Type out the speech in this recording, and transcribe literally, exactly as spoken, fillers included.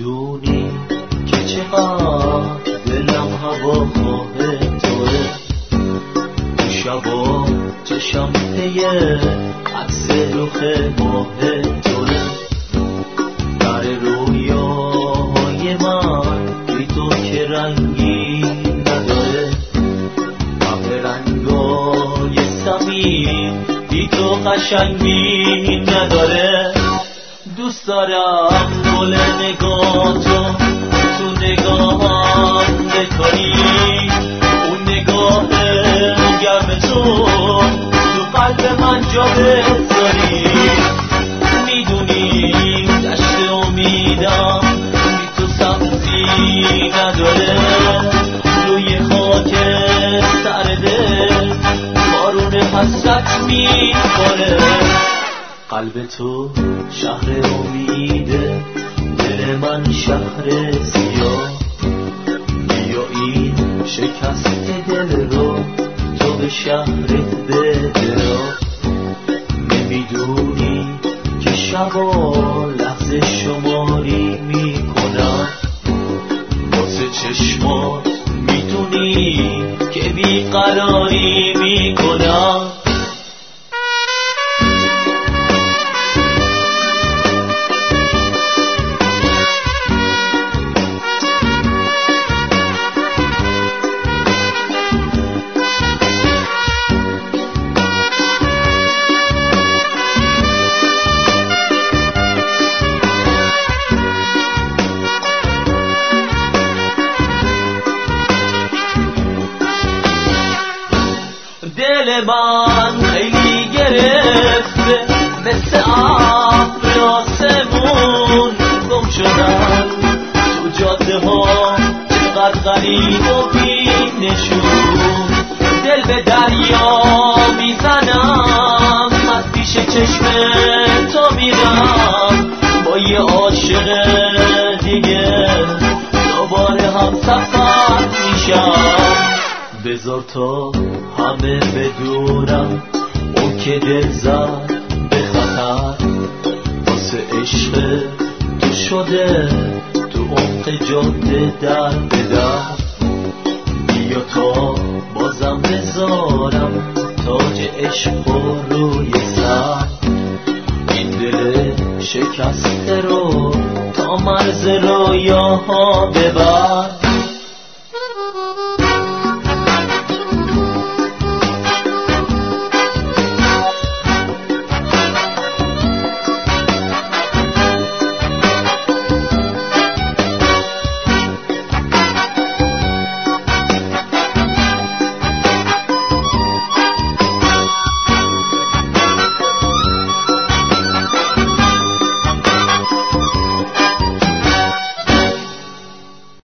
نمیدونی که چقدر دلم هواخواه توه. تو شبا چشم پیه عکس رخ ماه توه. در رویاهای من بی تو که رنگی نداره، همه رنگای سمین بی تو قشنگی نداره. دوست دارم گل نگاهتو تو نگاهم بکنی، اون نگاه گرم تو تو قلب من جا بذاری. میدونی دشت امیدم بی تو سبزی نداره، روی خاک سر دل بارون حسرت میخوره. قلب تو شهر امیده، دل من شهر سیاه. بیا این شکست دل رو تو به شهرت بده. نمیدونی که شبا لحظه شماری میکنم واسه چشمات، میدونی که بیقراری میکنم. دل من خیلی گرفته مثل ابر آسمون گم شدن تو جاده ها، چقدر غریب و بی نشون. دل به دریا میزنم، از پیش چشم تو میرم، با یه عاشق دیگه دوباره هم سفر میشم. بذار تا همه بدونم اون که دل زد به خطر، واسه عشق تو شده تو عمق جاده در به در. بیا تا بازم بذارم تاج عشق روی سر، این دل شکسته رو تا مرز رویاها ببر.